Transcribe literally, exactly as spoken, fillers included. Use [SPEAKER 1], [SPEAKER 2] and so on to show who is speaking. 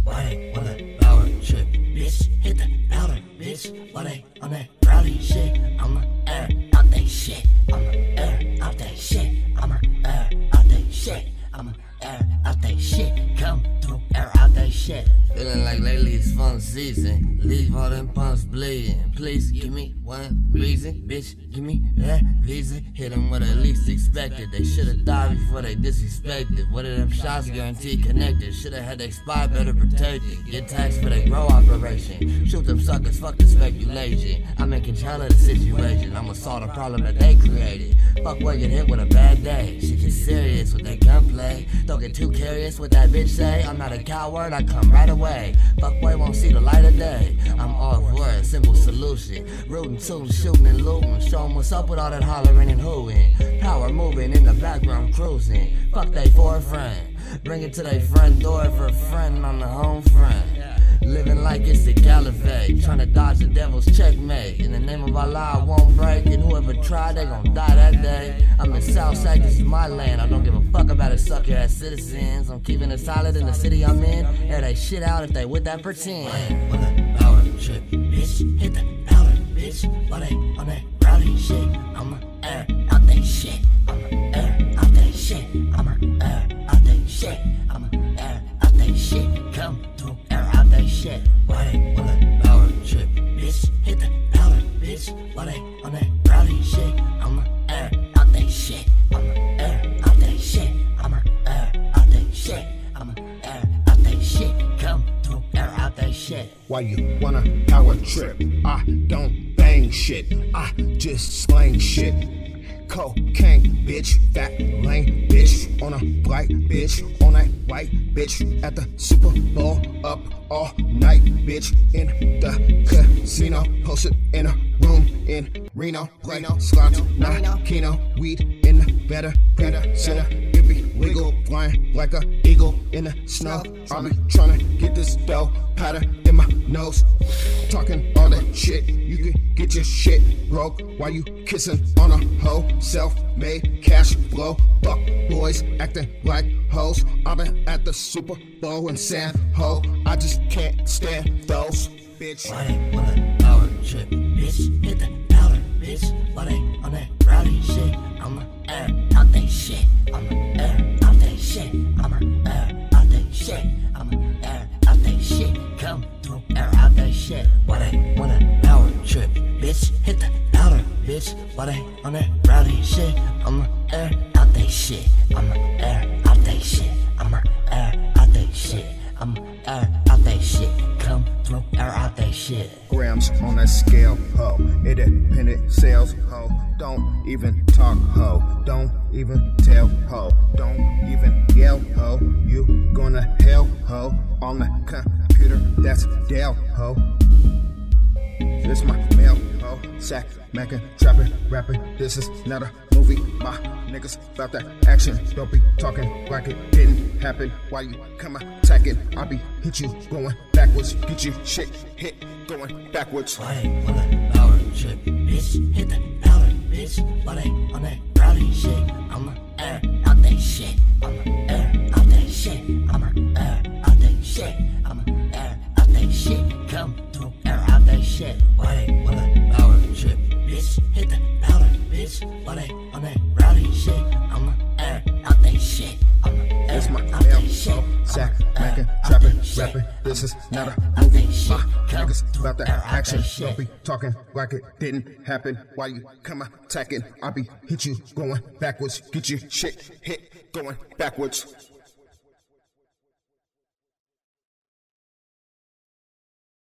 [SPEAKER 1] Why they on that power trip? Bitch, hit the powder, bitch. Why they on that rowdy shit? I'ma air out that shit. I'ma air out that shit. I'ma air out that shit. I'ma air out that shit. Come through, air out that shit.
[SPEAKER 2] Feeling like lately it's fun season. Leave all them pumps bleeding. Please give me one reason. Bitch, give me that visa. Hit them what I least expected. They should've died before they disrespected. What of them shots guaranteed connected? Should've had they spy better protected. Get taxed for their grow operation. Shoot them suckers, fuck the speculation. I'm in control of the situation. I'ma solve the problem that they created. Fuck boy get hit with a bad day. Shit get serious with that gunplay. Don't get too curious what that bitch say. I'm not a coward, I come right away. Fuck boy won't see the light of day. I'm all for a simple solution. Rootin', tootin', shootin' and lootin'. Show 'em what's up with all that hollering and hootin'. Power moving in the background cruising. Fuck they for a friend. Bring it to their front door for a friend on the home front. Living like it's the caliphate. Tryna dodge the devil's checkmate. In the name of Allah I won't break. And whoever tried they gon' die that day. I'm in Southside, this is my land. I don't give a fuck about it, sucker ass citizens. I'm keeping it solid in the city I'm in. Air they shit out if they with that pretend.
[SPEAKER 1] Why they on that power trip? Bitch, hit the powder, bitch. Why they on that rowdy shit? I'ma air out that shit. I'ma air out that shit. I'ma air out that shit. I'ma air out that shit. Come through, air out that shit. Why they on that power trip? Bitch, hit the powder, bitch. Why they on that rowdy shit? I'ma air out that shit. I'ma air out that shit. I'ma air out that shit. I'ma air out that shit. Come through, air out that shit.
[SPEAKER 3] Why you wanna power trip? I don't bang shit, I just slang shit. Cocaine, bitch, fat lame bitch, on a black bitch, on that white bitch, at the Super Bowl, up all night, bitch, in the casino, posted in a room in Reno, play slots, not Keno, weed in the better, better, center, it be wiggle, flying like a eagle in the snow. I be tryna get this dough, powder in my nose, talking all that shit, you can get your shit broke while you kissing on a hoe. Self-made cash flow, fuck boys acting like hoes. I've been at the Super Bowl in San Ho. I just can't stand those, bitch.
[SPEAKER 1] Why they on that power trip? Bitch, hit the powder, bitch. Why they on that rowdy shit? I'ma air out that shit. I'ma air out that shit. I'ma air out that shit. I'ma air out that shit. Come through, air out that shit. Why they on that power trip? Bitch, hit the powder, bitch. Why they on that rowdy shit? I'ma air out that shit. I'ma air out that shit. I'ma air out that shit. I'ma air out that shit. Come through, air out that shit.
[SPEAKER 3] Grams on that scale, ho. Independent sales, ho. Don't even talk, ho. Don't even tell, ho. Don't even yell, ho. You gonna hell, ho. On the computer, that's Dell, ho. This my mail, ho. Sack, mackin', trappin', rapping. This is not a movie. My niggas about that action. Don't be talking like it didn't happen. Why you come attacking? I be hit you going backwards. Get you shit hit going backwards.
[SPEAKER 1] Why they on that power trip? Bitch, hit the powder, bitch. Why they on that rowdy shit? I'ma air out that shit. I'ma air out that shit. I'ma air out that shit. I'ma air out that shit. Come through, air out that shit. Why they on that power trip? Bitch, hit the powder, bitch. Why they on that rowdy shit? I'ma air out that shit. I'ma air
[SPEAKER 3] This my
[SPEAKER 1] out
[SPEAKER 3] mail,
[SPEAKER 1] that shit.
[SPEAKER 3] ho. Sack,
[SPEAKER 1] I'ma
[SPEAKER 3] mackin',
[SPEAKER 1] air out
[SPEAKER 3] trappin',
[SPEAKER 1] that shit.
[SPEAKER 3] rapping. This is not a
[SPEAKER 1] I'ma
[SPEAKER 3] movie.
[SPEAKER 1] air out that shit.
[SPEAKER 3] My
[SPEAKER 1] Come
[SPEAKER 3] niggas
[SPEAKER 1] through,
[SPEAKER 3] about that
[SPEAKER 1] air out that
[SPEAKER 3] action.
[SPEAKER 1] shit.
[SPEAKER 3] Don't be talking like it didn't happen. Why you come attacking? I be hit you going backwards. Get your shit hit going backwards.